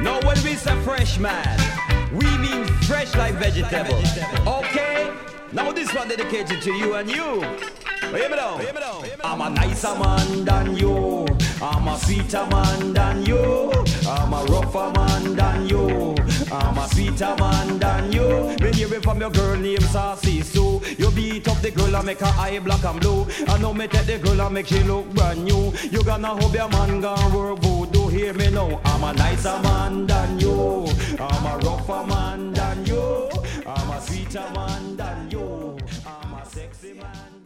Now when we say fresh man, we mean fresh like vegetable. Okay? Now this one dedicated to you and you. Hear me now. I'm a nicer man than you. I'm a sweeter man than you. I'm a rougher man than you. I'm a sweeter man than you. When you hear from your girl named Sassy Sue, you beat up the girl and make her eye black and blue. And now me take the girl and make she look brand new. You gonna hope your man gonna work voodoo. Hear me now. I'm a nicer man than you. I'm a rougher man than you. I'm a sweeter man than you. I'm a sexy man.